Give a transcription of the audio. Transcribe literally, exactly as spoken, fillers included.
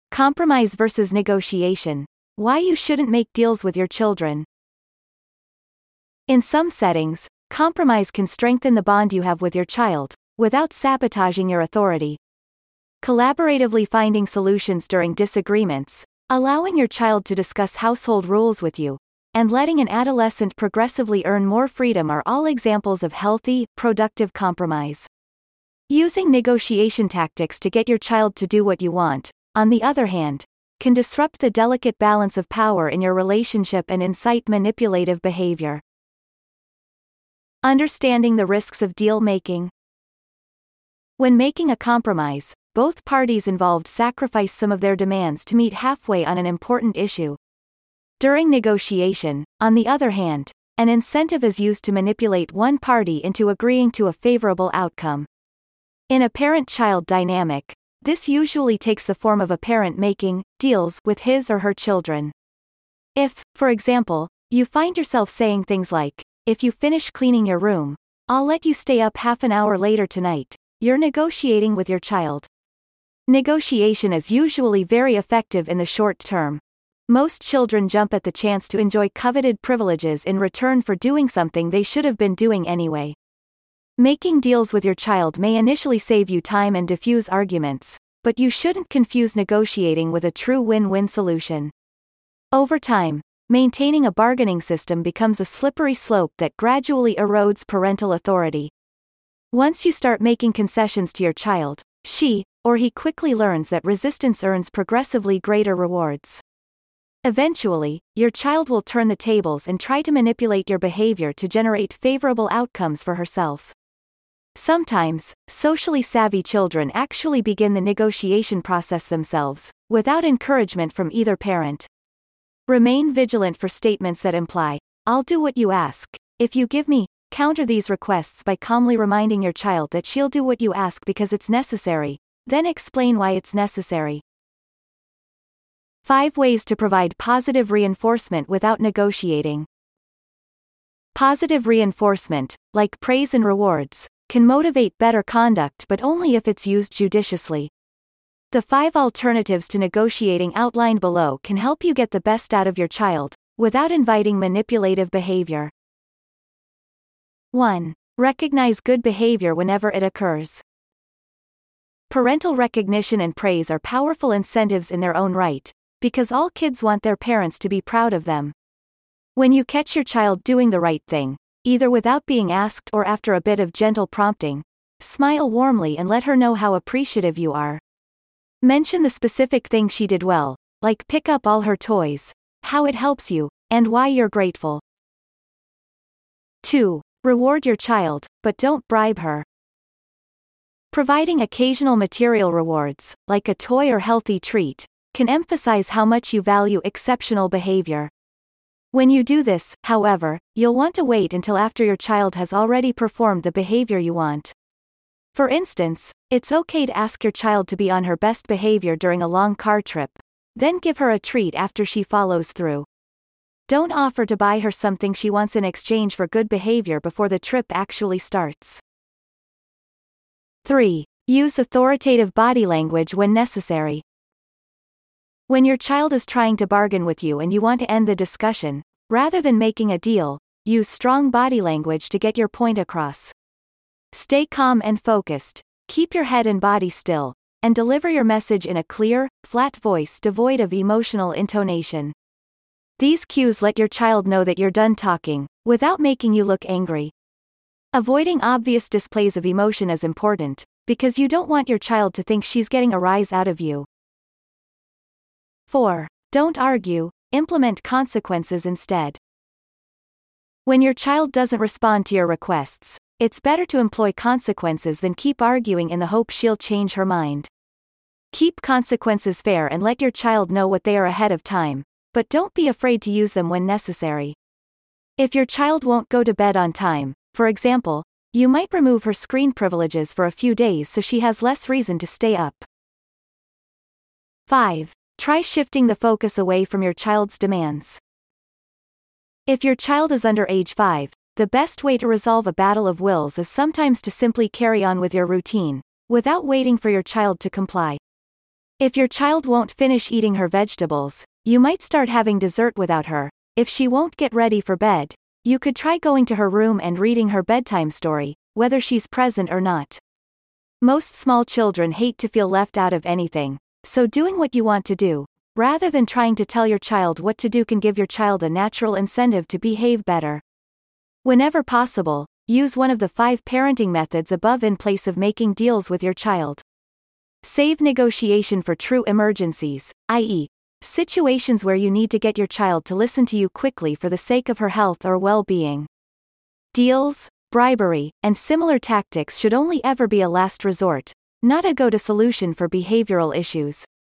Compromise versus negotiation. Why you shouldn't make deals with your children. In some settings, compromise can strengthen the bond you have with your child, without sabotaging your authority. Collaboratively finding solutions during disagreements, allowing your child to discuss household rules with you, and letting an adolescent progressively earn more freedom are all examples of healthy, productive compromise. Using negotiation tactics to get your child to do what you want, on the other hand, can disrupt the delicate balance of power in your relationship and incite manipulative behavior. Understanding the risks of deal making. When making a compromise, both parties involved sacrifice some of their demands to meet halfway on an important issue. During negotiation, on the other hand, an incentive is used to manipulate one party into agreeing to a favorable outcome. In a parent-child dynamic, this usually takes the form of a parent making deals with his or her children. If, for example, you find yourself saying things like, "If you finish cleaning your room, I'll let you stay up half an hour later tonight," you're negotiating with your child. Negotiation is usually very effective in the short term. Most children jump at the chance to enjoy coveted privileges in return for doing something they should have been doing anyway. Making deals with your child may initially save you time and diffuse arguments, but you shouldn't confuse negotiating with a true win-win solution. Over time, maintaining a bargaining system becomes a slippery slope that gradually erodes parental authority. Once you start making concessions to your child, she or he quickly learns that resistance earns progressively greater rewards. Eventually, your child will turn the tables and try to manipulate your behavior to generate favorable outcomes for herself. Sometimes, socially savvy children actually begin the negotiation process themselves, without encouragement from either parent. Remain vigilant for statements that imply, "I'll do what you ask, if you give me." Counter these requests by calmly reminding your child that she'll do what you ask because it's necessary, then explain why it's necessary. five Ways to provide positive reinforcement without negotiating. Positive reinforcement, like praise and rewards, can motivate better conduct but only if it's used judiciously. The five alternatives to negotiating outlined below can help you get the best out of your child, without inviting manipulative behavior. one Recognize good behavior whenever it occurs. Parental recognition and praise are powerful incentives in their own right, because all kids want their parents to be proud of them. When you catch your child doing the right thing, either without being asked or after a bit of gentle prompting, smile warmly and let her know how appreciative you are. Mention the specific thing she did well, like pick up all her toys, how it helps you, and why you're grateful. two Reward your child, but don't bribe her. Providing occasional material rewards, like a toy or healthy treat, can emphasize how much you value exceptional behavior. When you do this, however, you'll want to wait until after your child has already performed the behavior you want. For instance, it's okay to ask your child to be on her best behavior during a long car trip, then give her a treat after she follows through. Don't offer to buy her something she wants in exchange for good behavior before the trip actually starts. three Use authoritative body language when necessary. When your child is trying to bargain with you and you want to end the discussion, rather than making a deal, use strong body language to get your point across. Stay calm and focused, keep your head and body still, and deliver your message in a clear, flat voice devoid of emotional intonation. These cues let your child know that you're done talking, without making you look angry. Avoiding obvious displays of emotion is important, because you don't want your child to think she's getting a rise out of you. four Don't argue, implement consequences instead. When your child doesn't respond to your requests, it's better to employ consequences than keep arguing in the hope she'll change her mind. Keep consequences fair and let your child know what they are ahead of time, but don't be afraid to use them when necessary. If your child won't go to bed on time, for example, you might remove her screen privileges for a few days so she has less reason to stay up. five Try shifting the focus away from your child's demands. If your child is under age five, the best way to resolve a battle of wills is sometimes to simply carry on with your routine, without waiting for your child to comply. If your child won't finish eating her vegetables, you might start having dessert without her. If she won't get ready for bed, you could try going to her room and reading her bedtime story, whether she's present or not. Most small children hate to feel left out of anything, so doing what you want to do, rather than trying to tell your child what to do, can give your child a natural incentive to behave better. Whenever possible, use one of the five parenting methods above in place of making deals with your child. Save negotiation for true emergencies, that is, situations where you need to get your child to listen to you quickly for the sake of her health or well-being. Deals, bribery, and similar tactics should only ever be a last resort, not a go-to solution for behavioral issues.